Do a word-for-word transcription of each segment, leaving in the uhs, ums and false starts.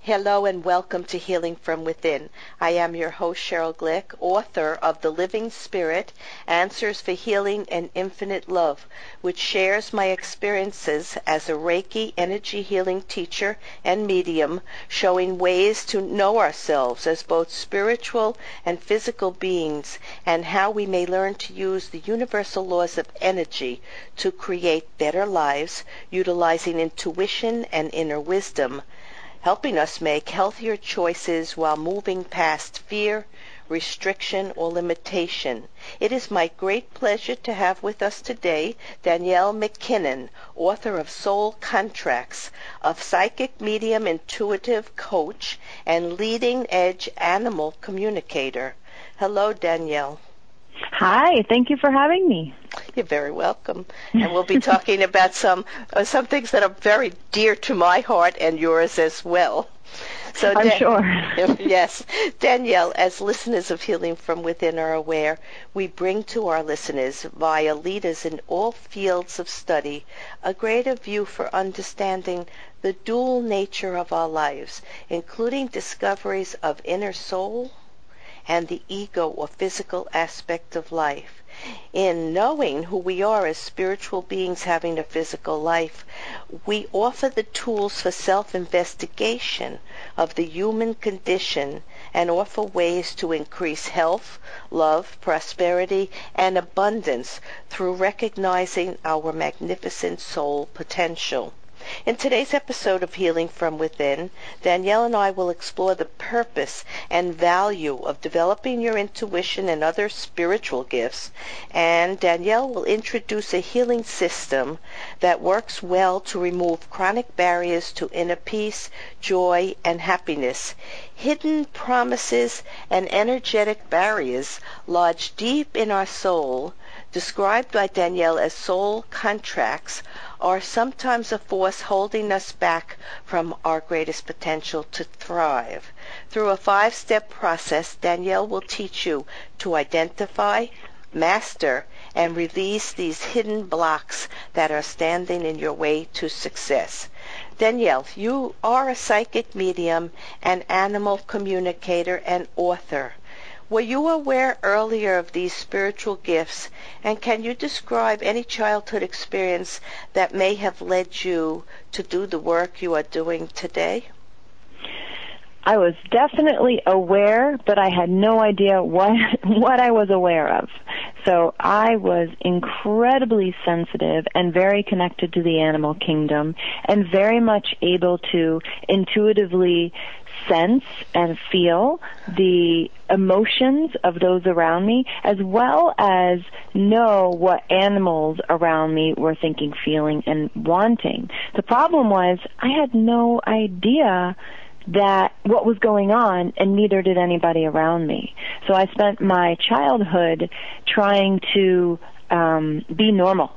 Hello and welcome to Healing from Within. I am your host, Cheryl Glick, author of The Living Spirit, Answers for Healing and Infinite Love, which shares my experiences as a Reiki energy healing teacher and medium, showing ways to know ourselves as both spiritual and physical beings, and how we may learn to use the universal laws of energy to create better lives, utilizing intuition and inner wisdom, helping us make healthier choices while moving past fear, restriction, or limitation. It is my great pleasure to have with us today Danielle McKinnon, author of Soul Contracts, a psychic medium intuitive coach and leading edge animal communicator. Hello, Danielle. Hi, thank you for having me. You're very welcome. And we'll be talking about some uh, some things that are very dear to my heart and yours as well. So I'm Dan- sure. Yes. Danielle, as listeners of Healing from Within are aware, we bring to our listeners, via leaders in all fields of study, a greater view for understanding the dual nature of our lives, including discoveries of inner soul and the ego or physical aspect of life. In knowing who we are as spiritual beings having a physical life, we offer the tools for self-investigation of the human condition and offer ways to increase health, love, prosperity, and abundance through recognizing our magnificent soul potential. In today's episode of Healing from Within, Danielle and I will explore the purpose and value of developing your intuition and other spiritual gifts, and Danielle will introduce a healing system that works well to remove chronic barriers to inner peace, joy, and happiness. Hidden promises and energetic barriers lodged deep in our soul, described by Danielle as soul contracts, are sometimes a force holding us back from our greatest potential to thrive. Through a five-step process, Danielle will teach you to identify, master, and release these hidden blocks that are standing in your way to success. Danielle, you are a psychic medium, an animal communicator, and author. Were you aware earlier of these spiritual gifts, and can you describe any childhood experience that may have led you to do the work you are doing today? I was definitely aware, but I had no idea what what I was aware of. So I was incredibly sensitive and very connected to the animal kingdom and very much able to intuitively sense and feel the emotions of those around me, as well as know what animals around me were thinking, feeling, and wanting. The problem was I had no idea that what was going on, and neither did anybody around me. So I spent my childhood trying to um, be normal,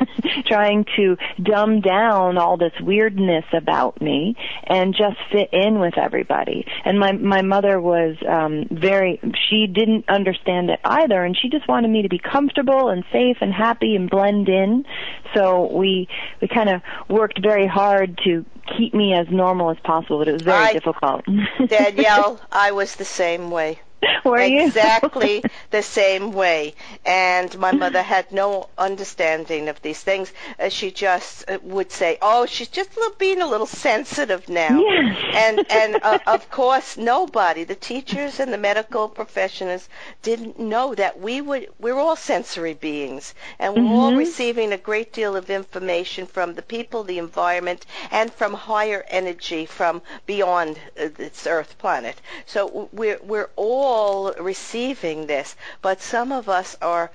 trying to dumb down all this weirdness about me and just fit in with everybody. And my my mother was um, very, she didn't understand it either, and she just wanted me to be comfortable and safe and happy and blend in. So we we kind of worked very hard to keep me as normal as possible, but it was very I, difficult. Danielle, I was the same way. Were you? Exactly the same way. And my mother had no understanding of these things. Uh, she just uh, would say, oh, she's just a little, being a little sensitive now. Yes. And, and uh, of course, nobody, the teachers and the medical professionals, didn't know that we would, we're all sensory beings. And we're Mm-hmm. all receiving a great deal of information from the people, the environment, and from higher energy from beyond uh, this Earth planet. So we're, we're all receiving this, but some of us are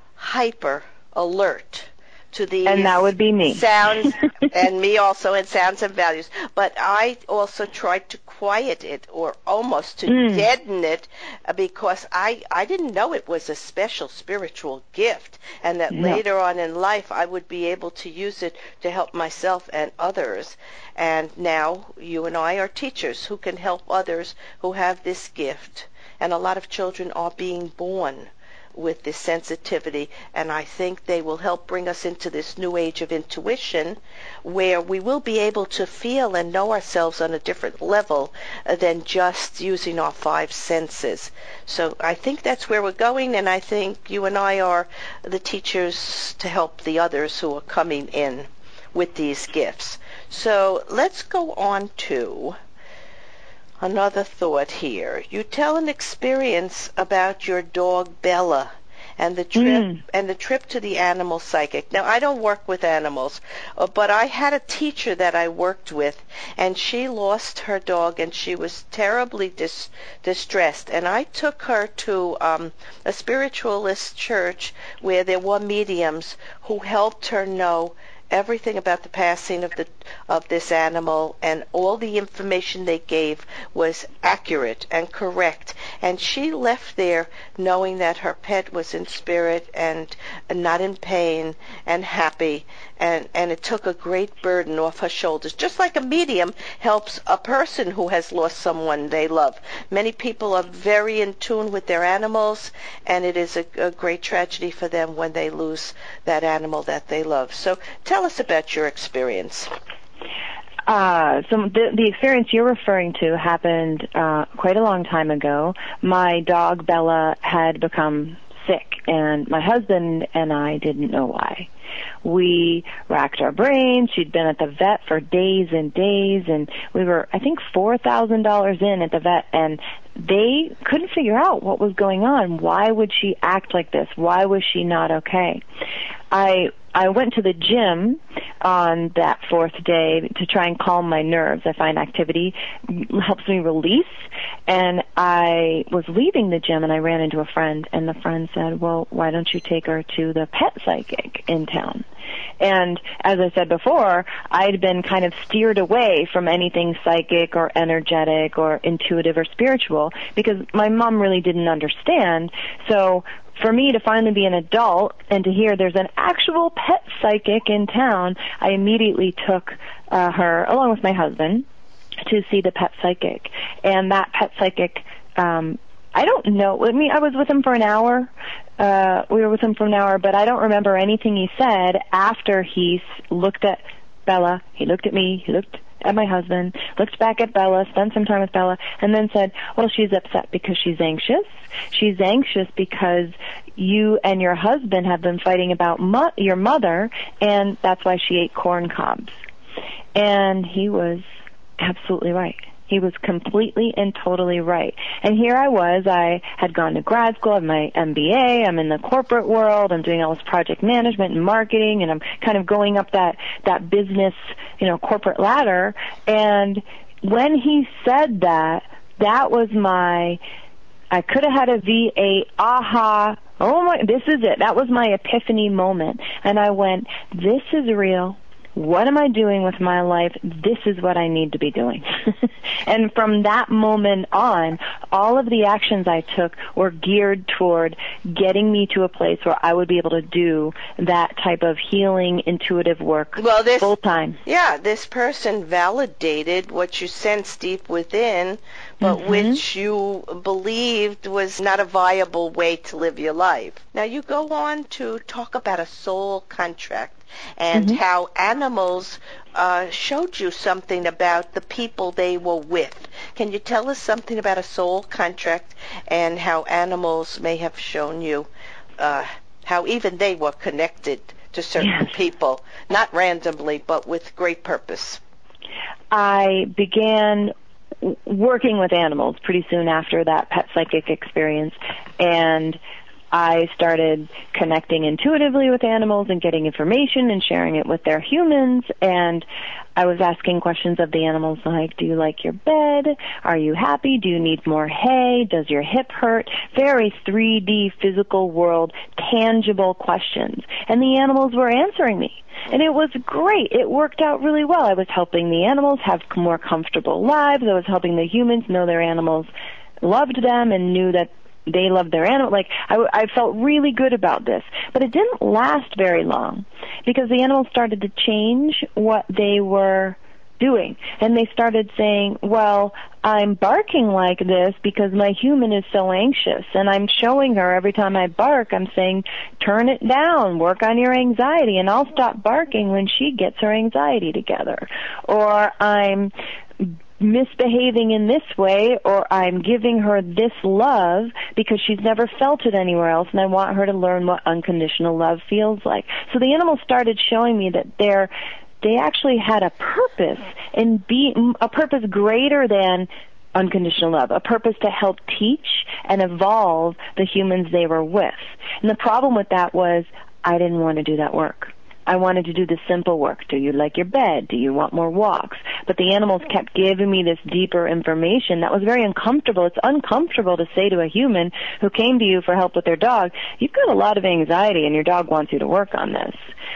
hyper alert to these and that would be me. sounds, and me also, and sounds and values. But I also tried to quiet it, or almost to Mm. deaden it, uh, because I, I didn't know it was a special spiritual gift, and that No. later on in life I would be able to use it to help myself and others. And now you and I are teachers who can help others who have this gift. And a lot of children are being born with this sensitivity, and I think they will help bring us into this new age of intuition where we will be able to feel and know ourselves on a different level than just using our five senses. So I think that's where we're going, and I think you and I are the teachers to help the others who are coming in with these gifts. So let's go on to another thought here. You tell an experience about your dog Bella and the trip mm. and the trip to the animal psychic. Now, I don't work with animals, uh, but I had a teacher that I worked with, and she lost her dog, and she was terribly dis- distressed. And I took her to um, a spiritualist church where there were mediums who helped her know everything about the passing of the of this animal, and all the information they gave was accurate and correct. And she left there knowing that her pet was in spirit and not in pain and happy, and, and it took a great burden off her shoulders, just like a medium helps a person who has lost someone they love. Many people are very in tune with their animals, and it is a, a great tragedy for them when they lose that animal that they love. So tell us about your experience. Uh, so the, the experience you're referring to happened uh, quite a long time ago. My dog Bella had become sick, and my husband and I didn't know why. We racked our brains. She'd been at the vet for days and days, and we were, I think, four thousand dollars in at the vet, and they couldn't figure out what was going on. Why would she act like this? Why was she not okay? I I went to the gym on that fourth day to try and calm my nerves. I find activity helps me release. And I was leaving the gym, and I ran into a friend, and the friend said, well, why don't you take her to the pet psychic in town? And as I said before, I'd been kind of steered away from anything psychic or energetic or intuitive or spiritual because my mom really didn't understand. So for me to finally be an adult and to hear there's an actual pet psychic in town, I immediately took uh, her, along with my husband, to see the pet psychic. And that pet psychic, um, I don't know, I mean, I was with him for an hour. Uh, we were with him for an hour, but I don't remember anything he said after he looked at Bella. He looked at me, he looked at my husband, looked back at Bella, spent some time with Bella, and then said, well, she's upset because she's anxious. She's anxious because you and your husband have been fighting about mo- your mother, and that's why she ate corn cobs. And he was absolutely right. He was completely and totally right. And here I was, I had gone to grad school, I have my M B A, I'm in the corporate world, I'm doing all this project management and marketing, and I'm kind of going up that, that business, you know, corporate ladder. And when he said that, that was my, I could have had a V eight, aha, oh my, this is it. That was my epiphany moment. And I went, this is real. What am I doing with my life? This is what I need to be doing. And from that moment on, all of the actions I took were geared toward getting me to a place where I would be able to do that type of healing, intuitive work well, this, full time. Yeah, this person validated what you sensed deep within, but mm-hmm. which you believed was not a viable way to live your life. Now you go on to talk about a soul contract and mm-hmm. how animals uh, showed you something about the people they were with. Can you tell us something about a soul contract and how animals may have shown you uh, how even they were connected to certain yes. people, not randomly, but with great purpose? I began working with animals pretty soon after that pet psychic experience, and I started connecting intuitively with animals and getting information and sharing it with their humans, and I was asking questions of the animals like, do you like your bed? Are you happy? Do you need more hay? Does your hip hurt? Very three D physical world, tangible questions. And the animals were answering me. And it was great. It worked out really well. I was helping the animals have more comfortable lives. I was helping the humans know their animals loved them and knew that they loved their animal. Like, I, I felt really good about this. But it didn't last very long because the animals started to change what they were doing? And they started saying, well, I'm barking like this because my human is so anxious, and I'm showing her every time I bark, I'm saying, turn it down, work on your anxiety, and I'll stop barking when she gets her anxiety together. Or I'm misbehaving in this way, or I'm giving her this love because she's never felt it anywhere else, and I want her to learn what unconditional love feels like. So the animals started showing me that they're they actually had a purpose in be a purpose greater than unconditional love, a purpose to help teach and evolve the humans they were with. And the problem with that was I didn't want to do that work. I wanted to do the simple work. Do you like your bed? Do you want more walks? But the animals kept giving me this deeper information that was very uncomfortable. It's uncomfortable to say to a human who came to you for help with their dog, you've got a lot of anxiety and your dog wants you to work on this.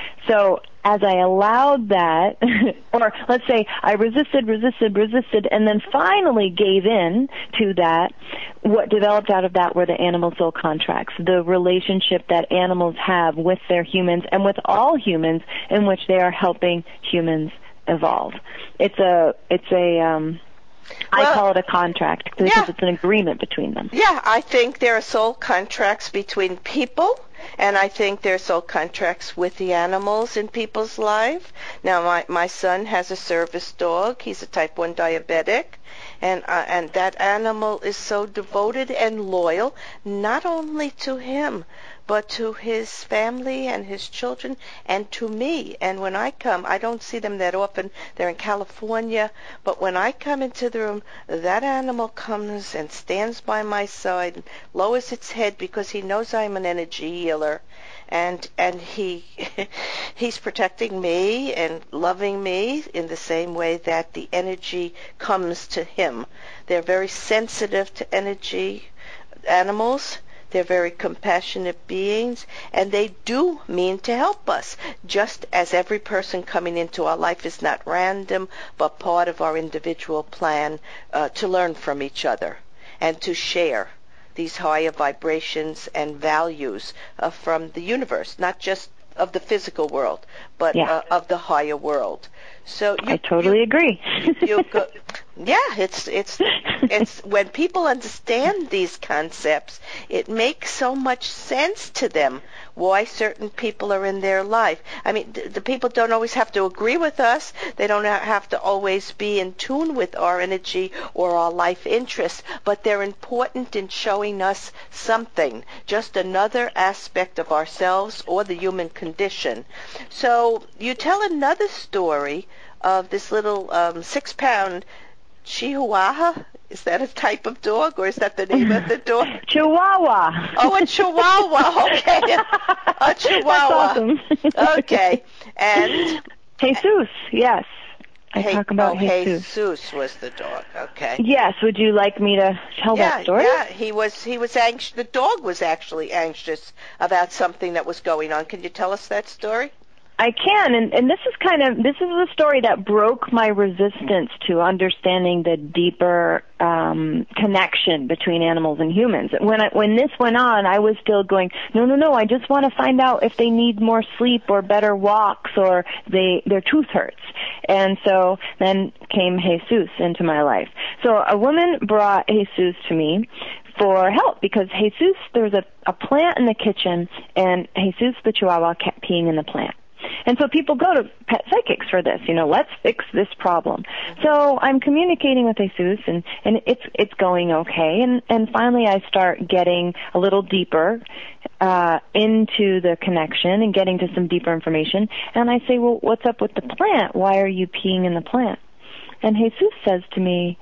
So as I allowed that, or let's say I resisted, resisted, resisted, and then finally gave in to that, what developed out of that were the animal soul contracts, the relationship that animals have with their humans and with all humans in which they are helping humans evolve. It's a, it's a, um, well, I call it a contract because yeah. it's an agreement between them. Yeah, I think there are soul contracts between people, and I think there are soul contracts with the animals in people's life. Now, my, my son has a service dog. He's a type one diabetic, and uh, and that animal is so devoted and loyal, not only to him, but to his family and his children and to me. And when I come, I don't see them that often. They're in California. But when I come into the room, that animal comes and stands by my side and lowers its head because he knows I'm an energy healer. And and he he's protecting me and loving me in the same way that the energy comes to him. They're very sensitive to energy, animals. They're very compassionate beings, and they do mean to help us, just as every person coming into our life is not random, but part of our individual plan uh, to learn from each other and to share these higher vibrations and values uh, from the universe, not just of the physical world, but yeah. uh, of the higher world. So you, I totally you, agree. you go, yeah, it's it's it's when people understand these concepts, it makes so much sense to them why certain people are in their life. I mean, the, the people don't always have to agree with us. They don't have to always be in tune with our energy or our life interests, but they're important in showing us something, just another aspect of ourselves or the human condition. So you tell another story of this little um, six-pound Chihuahua. Is that a type of dog, or is that the name of the dog? Chihuahua. Oh, a Chihuahua. Okay, a Chihuahua. That's awesome. Okay, and Jesus. Yes, I hey, talk about oh, Jesus. Jesus was the dog. Okay. Yes. Would you like me to tell yeah, that story? Yeah. He was. He was anxious. The dog was actually anxious about something that was going on. Can you tell us that story? I can, and, and this is kind of, this is the story that broke my resistance to understanding the deeper um, connection between animals and humans. When I, when this went on, I was still going, no, no, no, I just want to find out if they need more sleep or better walks or they their tooth hurts. And so then came Jesus into my life. So a woman brought Jesus to me for help because Jesus, there was a, a plant in the kitchen, and Jesus the Chihuahua kept peeing in the plant. And so people go to pet psychics for this, you know, let's fix this problem. So I'm communicating with Jesus, and, and it's it's going okay. And, and finally I start getting a little deeper uh, into the connection and getting to some deeper information. And I say, well, what's up with the plant? Why are you peeing in the plant? And Jesus says to me,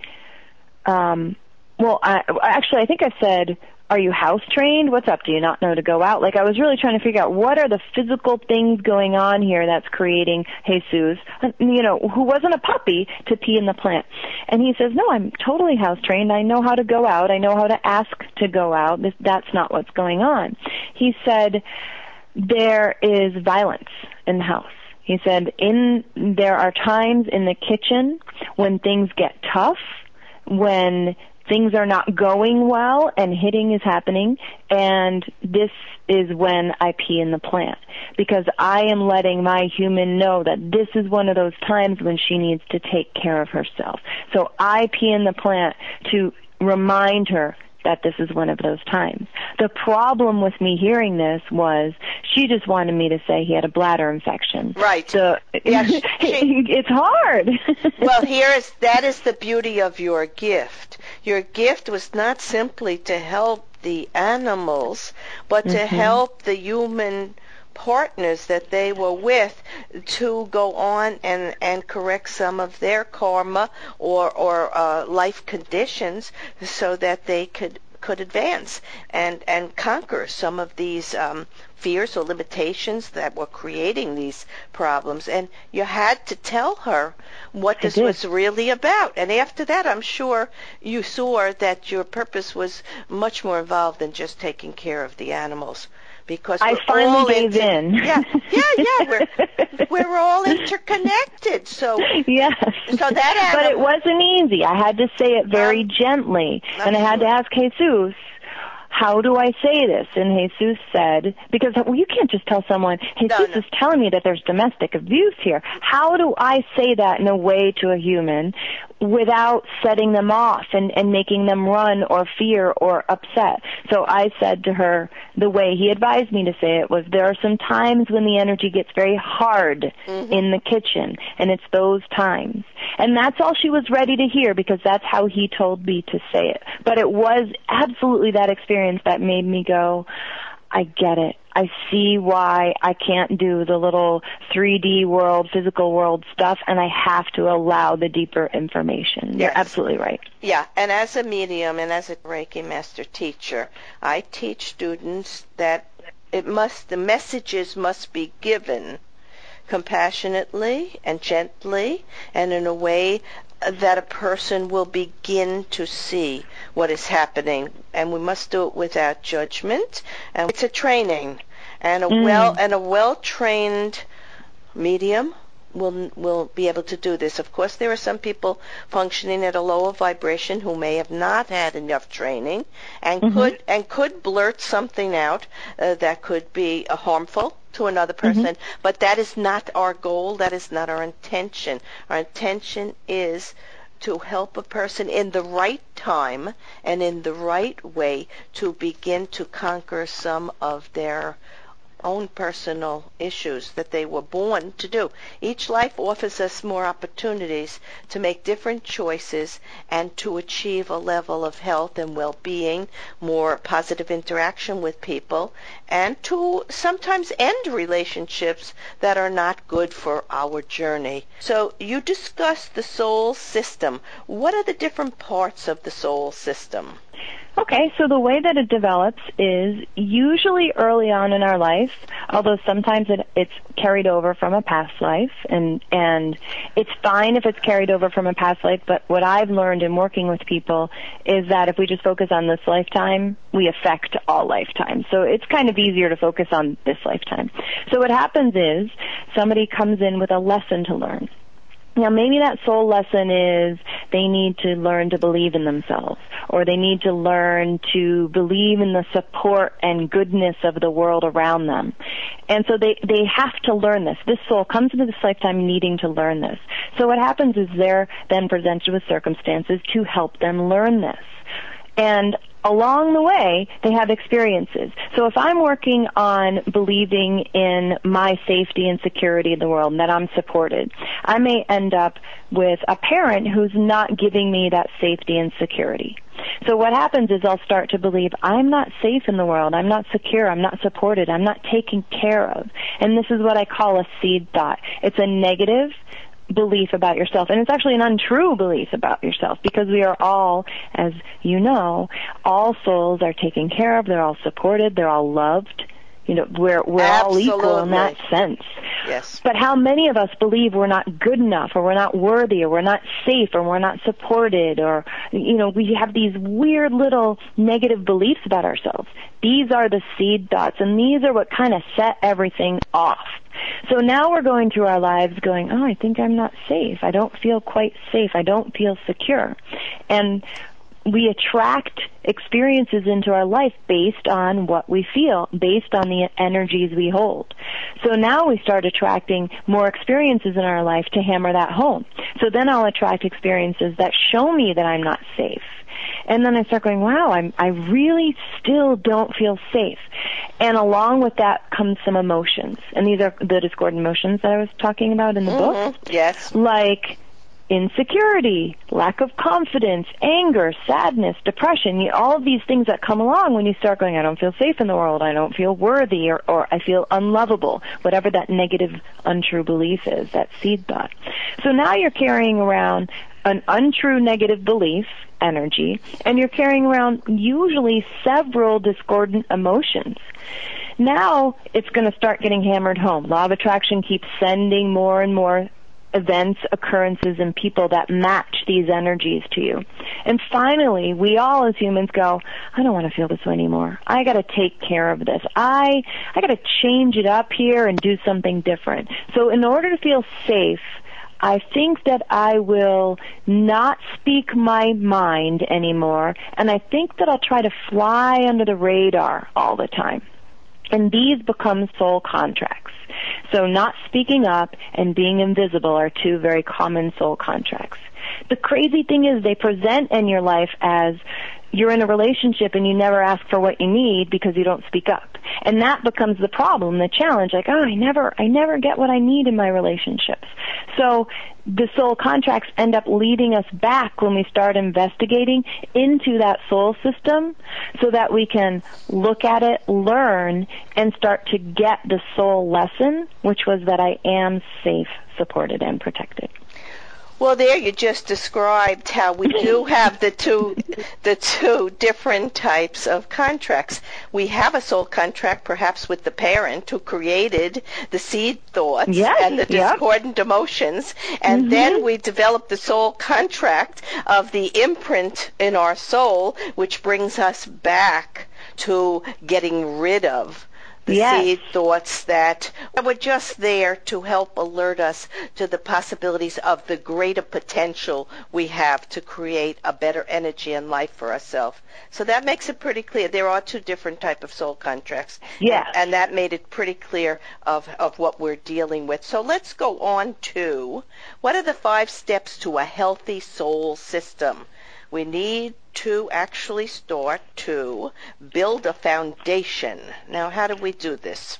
um, well, I, actually, I think I said, are you house trained? What's up? Do you not know to go out? Like, I was really trying to figure out what are the physical things going on here that's creating Jesus, you know, who wasn't a puppy, to pee in the plant. And he says, no, I'm totally house trained. I know how to go out. I know how to ask to go out. This, that's not what's going on. He said, there is violence in the house. He said, in there are times in the kitchen when things get tough, when things are not going well and hitting is happening, and this is when I pee in the plant, because I am letting my human know that this is one of those times when she needs to take care of herself. So I pee in the plant to remind her that this is one of those times. The problem with me hearing this was she just wanted me to say he had a bladder infection. Right. So yeah, she, it's hard. Well, here is that is the beauty of your gift. Your gift was not simply to help the animals, but to mm-hmm. help the human partners that they were with to go on and, and correct some of their karma or, or uh, life conditions so that they could could advance and, and conquer some of these um, fears or limitations that were creating these problems. And you had to tell her what this was really about. And after that, I'm sure you saw that your purpose was much more involved than just taking care of the animals. Because I finally gave inter- in. Yeah, yeah, yeah. We're we're all interconnected. So yes. So that animal, but it wasn't easy. I had to say it very um, gently, and I had to ask Jesus, how do I say this? And Jesus said, because well, you can't just tell someone, Jesus no, no. is telling me that there's domestic abuse here. How do I say that in a way to a human without setting them off and, and making them run or fear or upset? So I said to her, the way he advised me to say it was, there are some times when the energy gets very hard mm-hmm. in the kitchen, and it's those times. And that's all she was ready to hear, because that's how he told me to say it. But it was absolutely that experience that made me go, I get it. I see why I can't do the little three D world, physical world stuff, and I have to allow the deeper information. Yes. You're absolutely right. Yeah, and as a medium and as a Reiki master teacher, I teach students that it must, the messages must be given compassionately and gently and in a way that a person will begin to see what is happening, and we must do it without judgment. And it's a training, and a mm. well and a well-trained medium will will be able to do this. Of course, there are some people functioning at a lower vibration who may have not had enough training and mm-hmm. could and could blurt something out uh, that could be uh, harmful to another person, mm-hmm. but that is not our goal. That is not our intention. Our intention is to help a person in the right time and in the right way to begin to conquer some of their own personal issues that they were born to do. Each life offers us more opportunities to make different choices and to achieve a level of health and well-being, more positive interaction with people, and to sometimes end relationships that are not good for our journey. So you discussed the soul system. What are the different parts of the soul system? Okay, so the way that it develops is usually early on in our life, although sometimes it, it's carried over from a past life, and and it's fine if it's carried over from a past life, but what I've learned in working with people is that if we just focus on this lifetime, we affect all lifetimes. So it's kind of easier to focus on this lifetime. So what happens is somebody comes in with a lesson to learn. Now, maybe that soul lesson is they need to learn to believe in themselves, or they need to learn to believe in the support and goodness of the world around them. And so they, they have to learn this. This soul comes into this lifetime needing to learn this. So what happens is they're then presented with circumstances to help them learn this. And along the way, they have experiences. So if I'm working on believing in my safety and security in the world and that I'm supported, I may end up with a parent who's not giving me that safety and security. So what happens is I'll start to believe I'm not safe in the world, I'm not secure, I'm not supported, I'm not taken care of. And this is what I call a seed thought. It's a negative belief about yourself, and it's actually an untrue belief about yourself, because we are all, as you know, all souls are taken care of, they're all supported, they're all loved. You know, we're we're Absolutely. all equal in that sense. Yes. But how many of us believe we're not good enough, or we're not worthy, or we're not safe, or we're not supported, or, you know, we have these weird little negative beliefs about ourselves. These are the seed thoughts, and these are what kind of set everything off. So now we're going through our lives going, oh, I think I'm not safe. I don't feel quite safe. I don't feel secure. And we attract experiences into our life based on what we feel, based on the energies we hold. So now we start attracting more experiences in our life to hammer that home. So then I'll attract experiences that show me that I'm not safe. And then I start going, wow, I'm, I really still don't feel safe. And along with that comes some emotions. And these are the discordant emotions that I was talking about in the mm-hmm. book. Yes. Like insecurity, lack of confidence, anger, sadness, depression, you, all of these things that come along when you start going, I don't feel safe in the world, I don't feel worthy, or, or I feel unlovable, whatever that negative, untrue belief is, that seed thought. So now you're carrying around an untrue negative belief, energy, and you're carrying around usually several discordant emotions. Now it's going to start getting hammered home. Law of attraction keeps sending more and more events, occurrences, and people that match these energies to you. And finally, we all as humans go, I don't want to feel this way anymore. I got to take care of this. I I got to change it up here and do something different. So in order to feel safe, I think that I will not speak my mind anymore, and I think that I'll try to fly under the radar all the time. And these become soul contracts. So not speaking up and being invisible are two very common soul contracts. The crazy thing is they present in your life as you're in a relationship and you never ask for what you need because you don't speak up. And that becomes the problem, the challenge, like, oh, I never, I never get what I need in my relationships. So the soul contracts end up leading us back when we start investigating into that soul system so that we can look at it, learn, and start to get the soul lesson, which was that I am safe, supported, and protected. Well, there you just described how we do have the two the two different types of contracts. We have a soul contract perhaps with the parent who created the seed thoughts yes, and the yep. discordant emotions, and mm-hmm. then we develop the soul contract of the imprint in our soul, which brings us back to getting rid of the yes. seed thoughts that were just there to help alert us to the possibilities of the greater potential we have to create a better energy in life for ourselves. So that makes it pretty clear. There are two different types of soul contracts. Yes. And, and that made it pretty clear of, of what we're dealing with. So let's go on to what are the five steps to a healthy soul system? We need to actually start to build a foundation. Now, how do we do this?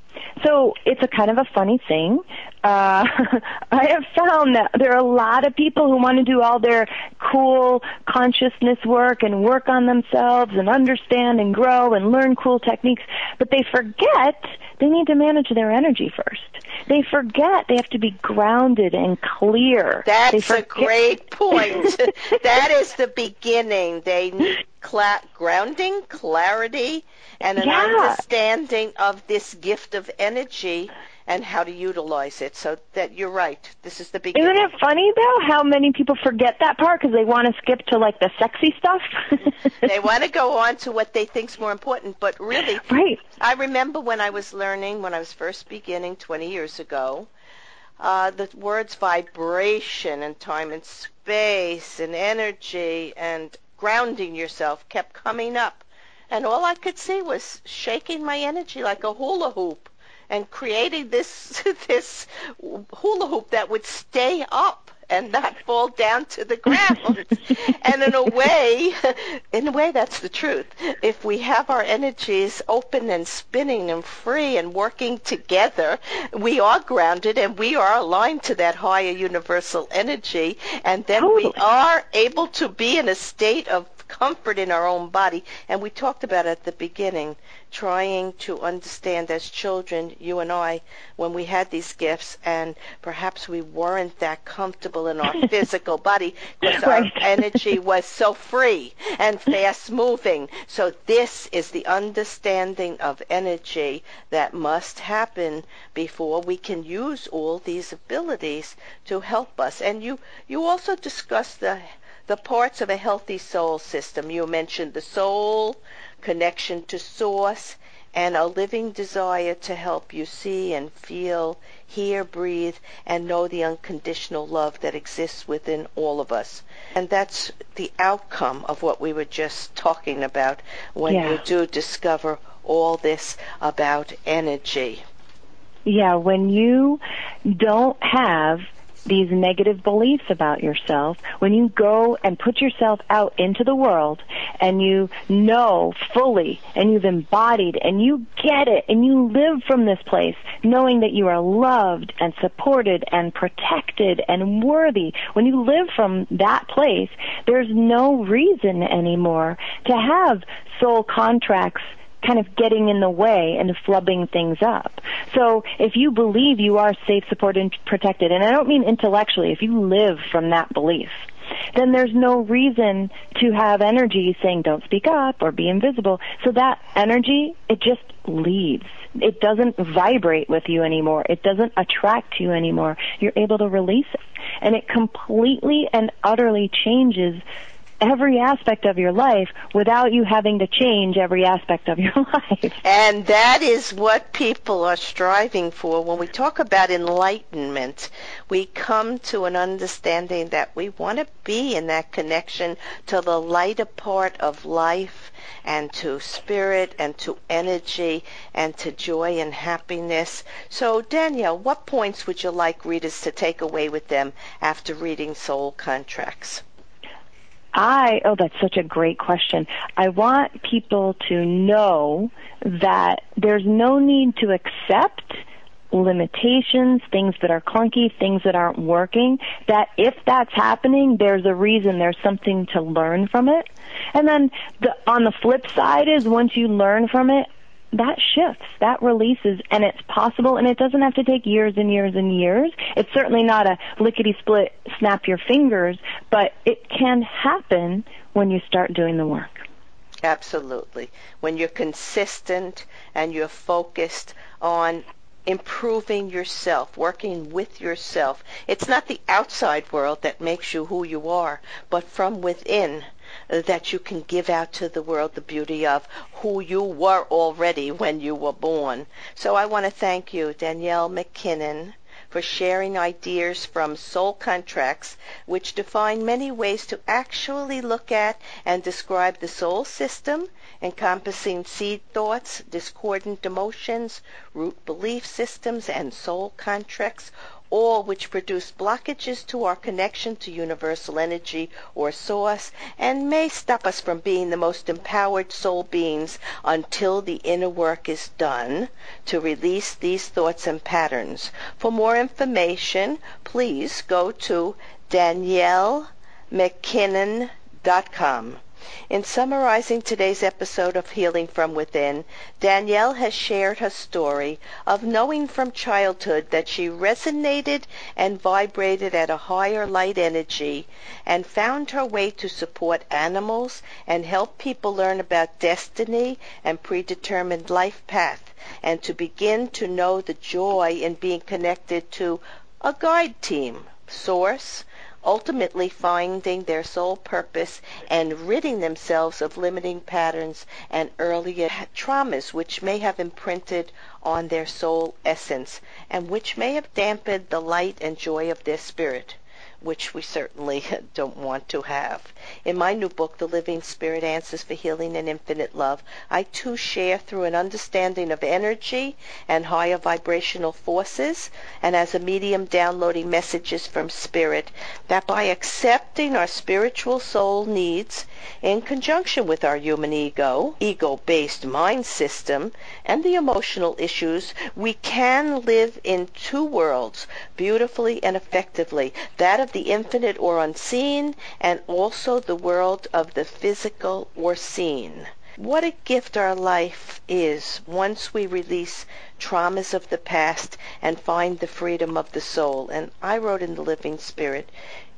So it's a kind of a funny thing. Uh, I have found that there are a lot of people who want to do all their cool consciousness work and work on themselves and understand and grow and learn cool techniques, but they forget they need to manage their energy first. They forget they have to be grounded and clear. That's a great point. That is the beginning. They need cla- grounding, clarity, and an yeah. understanding of this gift of energy and how to utilize it. So that you're right. This is the beginning. Isn't it funny, though, how many people forget that part because they want to skip to, like, the sexy stuff? They want to go on to what they think's more important, but really, right. I remember when I was learning, when I was first beginning twenty years ago, uh, the words vibration and time and space and energy and grounding yourself kept coming up. And all I could see was shaking my energy like a hula hoop and creating this this hula hoop that would stay up and not fall down to the ground. And in a way, in a way, that's the truth. If we have our energies open and spinning and free and working together, we are grounded and we are aligned to that higher universal energy, and then totally. we are able to be in a state of comfort in our own body. And we talked about at the beginning, trying to understand as children, you and I, when we had these gifts, and perhaps we weren't that comfortable in our physical body because right. our energy was so free and fast moving. So this is the understanding of energy that must happen before we can use all these abilities to help us. And you, you also discussed the the parts of a healthy soul system. You mentioned the soul, connection to source, and a living desire to help you see and feel, hear, breathe, and know the unconditional love that exists within all of us. And that's the outcome of what we were just talking about when Yeah. you do discover all this about energy. Yeah, when you don't have these negative beliefs about yourself, when you go and put yourself out into the world and you know fully and you've embodied and you get it and you live from this place knowing that you are loved and supported and protected and worthy, when you live from that place, there's no reason anymore to have soul contracts kind of getting in the way and flubbing things up. So if you believe you are safe, supported, and protected, and I don't mean intellectually, if you live from that belief, then there's no reason to have energy saying don't speak up or be invisible. So that energy, it just leaves. It doesn't vibrate with you anymore. It doesn't attract you anymore. You're able to release it. And it completely and utterly changes every aspect of your life without you having to change every aspect of your life. And that is what people are striving for. When we talk about enlightenment, we come to an understanding that we want to be in that connection to the lighter part of life and to spirit and to energy and to joy and happiness. So, Danielle, what points would you like readers to take away with them after reading Soul Contracts? I, oh, that's such a great question. I want people to know that there's no need to accept limitations, things that are clunky, things that aren't working, that if that's happening, there's a reason, there's something to learn from it. And then the, on the flip side is once you learn from it, that shifts, that releases, and it's possible, and it doesn't have to take years and years and years. It's certainly not a lickety-split, snap your fingers, but it can happen when you start doing the work. Absolutely. When you're consistent and you're focused on improving yourself, working with yourself. It's not the outside world that makes you who you are, but from within that you can give out to the world the beauty of who you were already when you were born. So I want to thank you, Danielle McKinnon, for sharing ideas from Soul Contracts, which define many ways to actually look at and describe the soul system, encompassing seed thoughts, discordant emotions, root belief systems, and soul contracts, all which produce blockages to our connection to universal energy or source and may stop us from being the most empowered soul beings until the inner work is done to release these thoughts and patterns. For more information, please go to danielle mckinnon dot com. In summarizing today's episode of Healing from Within, Danielle has shared her story of knowing from childhood that she resonated and vibrated at a higher light energy and found her way to support animals and help people learn about destiny and predetermined life path, and to begin to know the joy in being connected to a guide team, source, ultimately finding their soul purpose and ridding themselves of limiting patterns and earlier traumas which may have imprinted on their soul essence and which may have dampened the light and joy of their spirit, which we certainly don't want to have. In my new book, The Living Spirit Answers for Healing and Infinite Love, I too share through an understanding of energy and higher vibrational forces, and as a medium downloading messages from Spirit, that by accepting our spiritual soul needs in conjunction with our human ego, ego-based mind system, and the emotional issues, we can live in two worlds beautifully and effectively, that of the infinite or unseen, and also the world of the physical or seen. What a gift our life is once we release traumas of the past and find the freedom of the soul. And I wrote in The Living Spirit,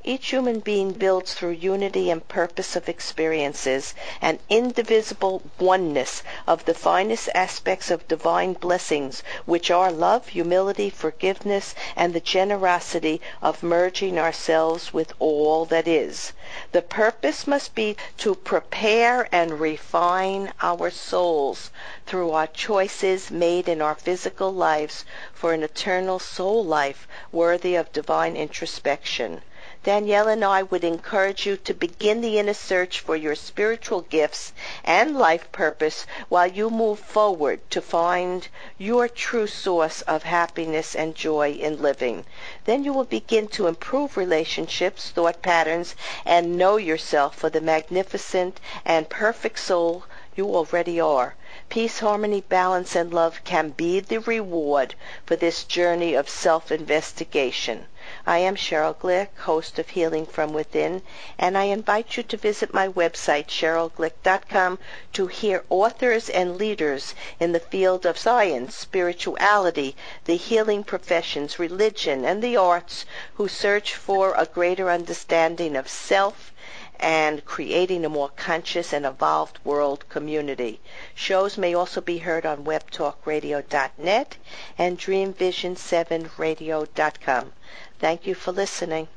Each human being builds through unity and purpose of experiences an indivisible oneness of the finest aspects of divine blessings, which are love, humility, forgiveness, and the generosity of merging ourselves with all that is. The purpose must be to prepare and refine our souls through our choices made in our physical lives for an eternal soul life worthy of divine introspection. Danielle and I would encourage you to begin the inner search for your spiritual gifts and life purpose while you move forward to find your true source of happiness and joy in living. Then you will begin to improve relationships, thought patterns, and know yourself for the magnificent and perfect soul you already are. Peace, harmony, balance, and love can be the reward for this journey of self-investigation. I am Cheryl Glick, host of Healing from Within, and I invite you to visit my website, cheryl glick dot com, to hear authors and leaders in the field of science, spirituality, the healing professions, religion, and the arts who search for a greater understanding of self and creating a more conscious and evolved world community. Shows may also be heard on web talk radio dot net and dream vision seven radio dot com. Thank you for listening.